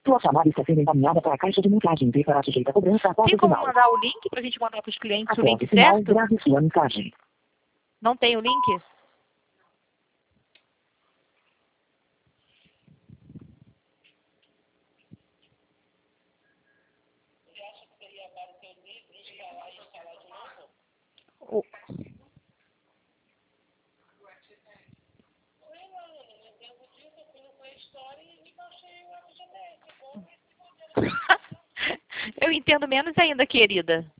Sua chamada está sendo encaminhada para a caixa de mensagem e será sujeita a cobrança após Tem o como sinal. mandar o link pra gente mandar pros clientes o Após link o sinal, certo? grave sua mensagem. Não tem o link? O- Eu entendo menos ainda, querida.